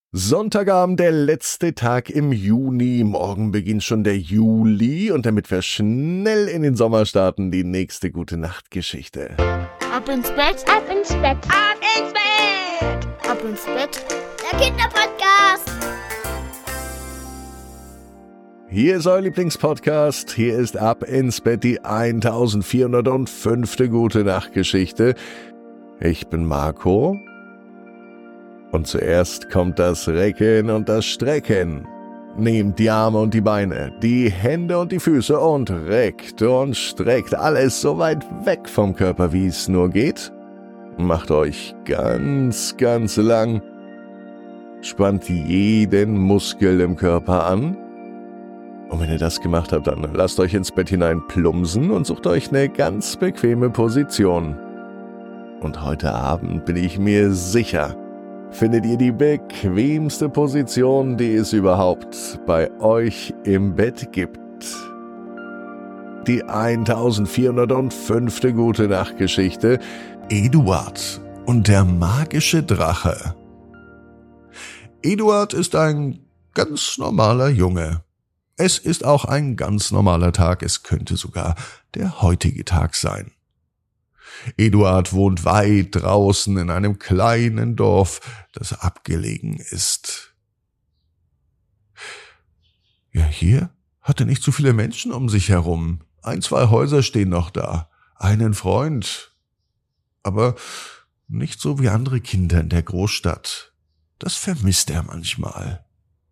Sonntagabend, der letzte Tag im Juni. Morgen beginnt schon der Juli und damit wir schnell in den Sommer starten, die nächste Gute-Nacht-Geschichte. Ab ins Bett, ab ins Bett, ab ins Bett, ab ins Bett, der Kinderpodcast. Hier ist euer Lieblingspodcast. Hier ist Ab ins Bett, die 1405. Gute-Nacht-Geschichte. Ich bin Marco. Und zuerst kommt das Recken und das Strecken. Nehmt die Arme und die Beine, die Hände und die Füße und reckt und streckt alles so weit weg vom Körper, wie es nur geht. Macht euch ganz, ganz lang. Spannt jeden Muskel im Körper an. Und wenn ihr das gemacht habt, dann lasst euch ins Bett hinein plumpsen und sucht euch eine ganz bequeme Position. Und heute Abend bin ich mir sicher, findet ihr die bequemste Position, die es überhaupt bei euch im Bett gibt. Die 1405. Gute-Nacht-Geschichte. Eduard und der magische Drache. Eduard ist ein ganz normaler Junge. Es ist auch ein ganz normaler Tag, es könnte sogar der heutige Tag sein. Eduard wohnt weit draußen in einem kleinen Dorf, das abgelegen ist. Ja, hier hat er nicht so viele Menschen um sich herum. 1, 2 Häuser stehen noch da, einen Freund. Aber nicht so wie andere Kinder in der Großstadt. Das vermisst er manchmal.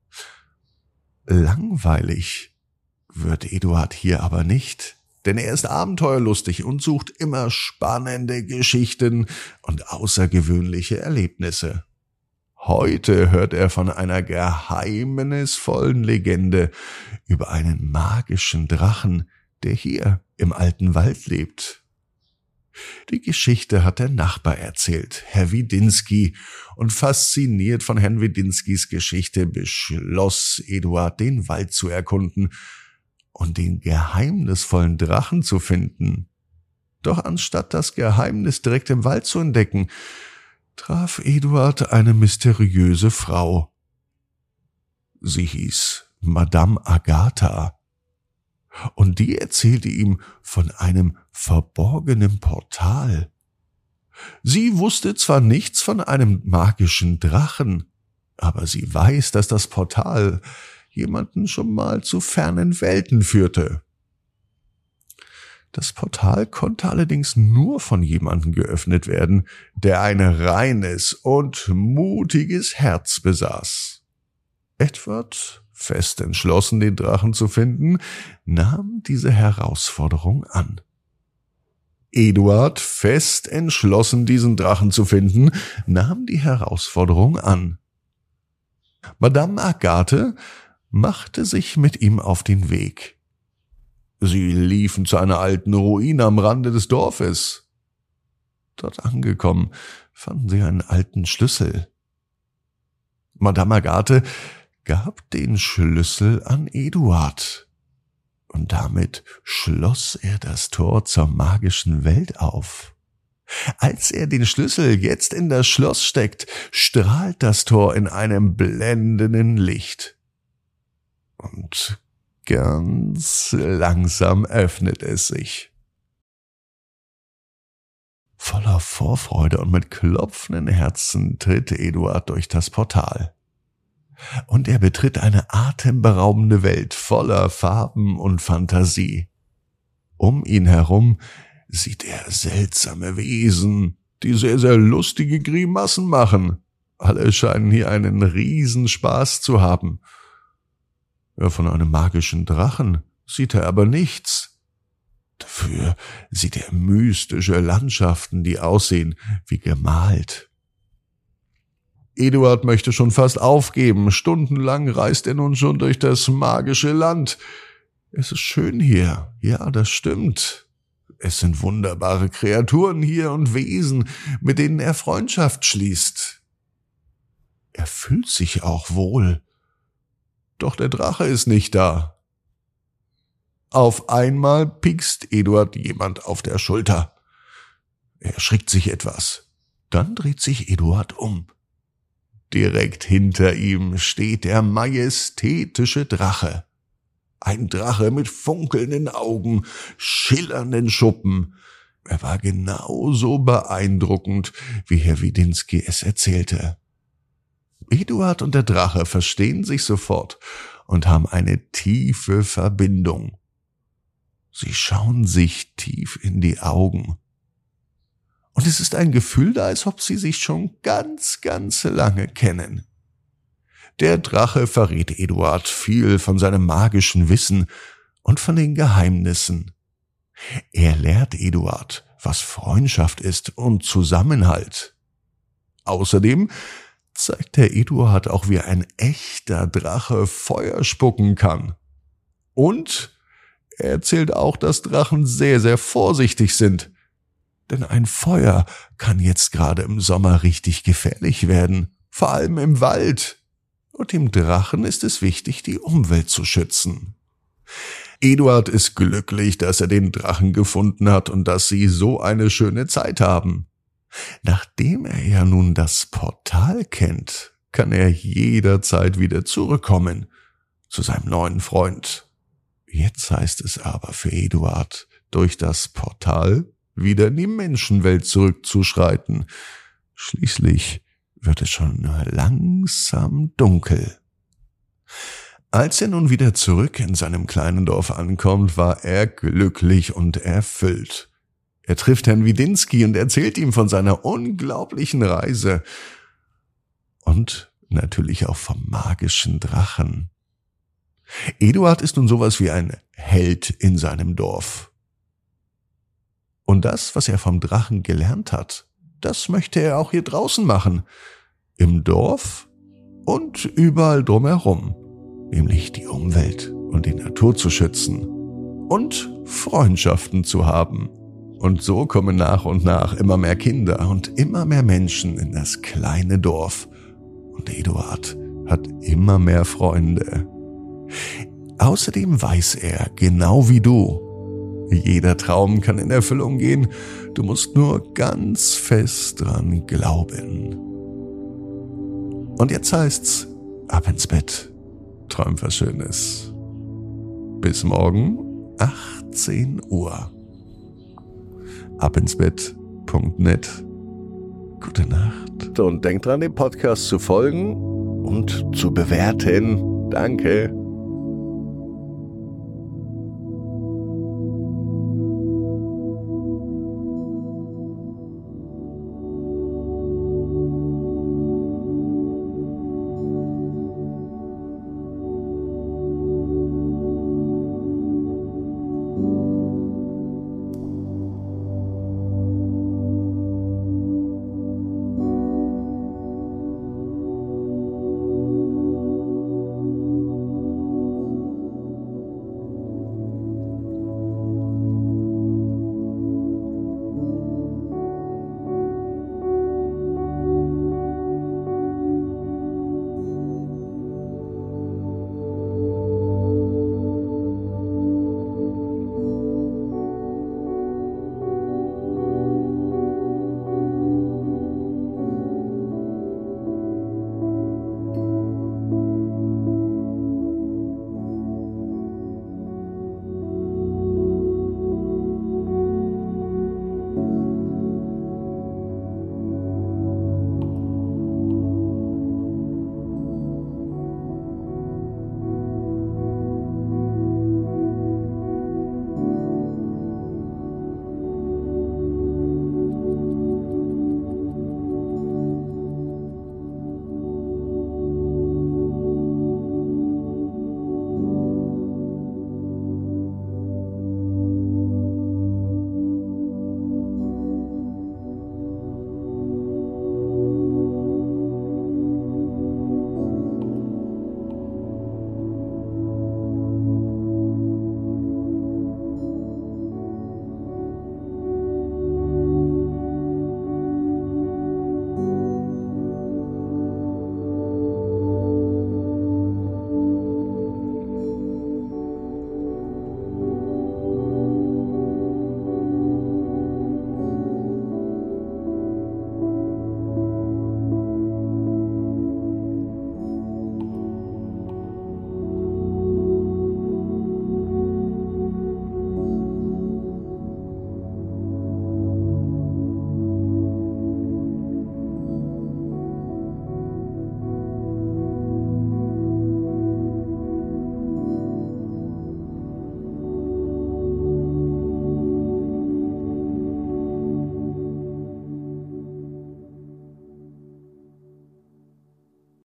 Langweilig wird Eduard hier aber nicht. Denn er ist abenteuerlustig und sucht immer spannende Geschichten und außergewöhnliche Erlebnisse. Heute hört er von einer geheimnisvollen Legende über einen magischen Drachen, der hier im alten Wald lebt. Die Geschichte hat der Nachbar erzählt, Herr Widinski, und fasziniert von Herrn Widinskis Geschichte beschloss Eduard, den Wald zu erkunden und den geheimnisvollen Drachen zu finden. Doch anstatt das Geheimnis direkt im Wald zu entdecken, traf Eduard eine mysteriöse Frau. Sie hieß Madame Agatha, und die erzählte ihm von einem verborgenen Portal. Sie wusste zwar nichts von einem magischen Drachen, aber sie weiß, dass das Portal jemanden schon mal zu fernen Welten führte. Das Portal konnte allerdings nur von jemandem geöffnet werden, der ein reines und mutiges Herz besaß. Edward, fest entschlossen, den Drachen zu finden, nahm diese Herausforderung an. Eduard, fest entschlossen, diesen Drachen zu finden, nahm die Herausforderung an. Madame Agathe machte sich mit ihm auf den Weg. Sie liefen zu einer alten Ruine am Rande des Dorfes. Dort angekommen, fanden sie einen alten Schlüssel. Madame Agathe gab den Schlüssel an Eduard, und damit schloss er das Tor zur magischen Welt auf. Als er den Schlüssel jetzt in das Schloss steckt, strahlt das Tor in einem blendenden Licht. Und ganz langsam öffnet es sich. Voller Vorfreude und mit klopfenden Herzen tritt Eduard durch das Portal. Und er betritt eine atemberaubende Welt voller Farben und Fantasie. Um ihn herum sieht er seltsame Wesen, die sehr, sehr lustige Grimassen machen. Alle scheinen hier einen Riesenspaß zu haben. Ja, von einem magischen Drachen sieht er aber nichts. Dafür sieht er mystische Landschaften, die aussehen wie gemalt. Eduard möchte schon fast aufgeben. Stundenlang reist er nun schon durch das magische Land. Es ist schön hier. Ja, das stimmt. Es sind wunderbare Kreaturen hier und Wesen, mit denen er Freundschaft schließt. Er fühlt sich auch wohl. Doch der Drache ist nicht da. Auf einmal piekst Eduard jemand auf der Schulter. Er erschrickt sich etwas. Dann dreht sich Eduard um. Direkt hinter ihm steht der majestätische Drache. Ein Drache mit funkelnden Augen, schillernden Schuppen. Er war genauso beeindruckend, wie Herr Widinski es erzählte. Eduard und der Drache verstehen sich sofort und haben eine tiefe Verbindung. Sie schauen sich tief in die Augen. Und es ist ein Gefühl da, als ob sie sich schon ganz lange kennen. Der Drache verrät Eduard viel von seinem magischen Wissen und von den Geheimnissen. Er lehrt Eduard, was Freundschaft ist und Zusammenhalt. Außerdem zeigt der Eduard auch, wie ein echter Drache Feuer spucken kann. Und er erzählt auch, dass Drachen sehr vorsichtig sind. Denn ein Feuer kann jetzt gerade im Sommer richtig gefährlich werden, vor allem im Wald. Und dem Drachen ist es wichtig, die Umwelt zu schützen. Eduard ist glücklich, dass er den Drachen gefunden hat und dass sie so eine schöne Zeit haben. Nachdem er ja nun das Portal kennt, kann er jederzeit wieder zurückkommen zu seinem neuen Freund. Jetzt heißt es aber für Eduard, durch das Portal wieder in die Menschenwelt zurückzuschreiten. Schließlich wird es schon langsam dunkel. Als er nun wieder zurück in seinem kleinen Dorf ankommt, war er glücklich und erfüllt. Er trifft Herrn Widinski und erzählt ihm von seiner unglaublichen Reise und natürlich auch vom magischen Drachen. Eduard ist nun sowas wie ein Held in seinem Dorf. Und das, was er vom Drachen gelernt hat, das möchte er auch hier draußen machen. Im Dorf und überall drumherum. Nämlich die Umwelt und die Natur zu schützen. Und Freundschaften zu haben. Und so kommen nach und nach immer mehr Kinder und immer mehr Menschen in das kleine Dorf. Und Eduard hat immer mehr Freunde. Außerdem weiß er, genau wie du, jeder Traum kann in Erfüllung gehen, du musst nur ganz fest dran glauben. Und jetzt heißt's, ab ins Bett, träum was Schönes. Bis morgen, 18 Uhr. abinsbett.net. Gute Nacht. Und denkt dran, dem Podcast zu folgen und zu bewerten. Danke.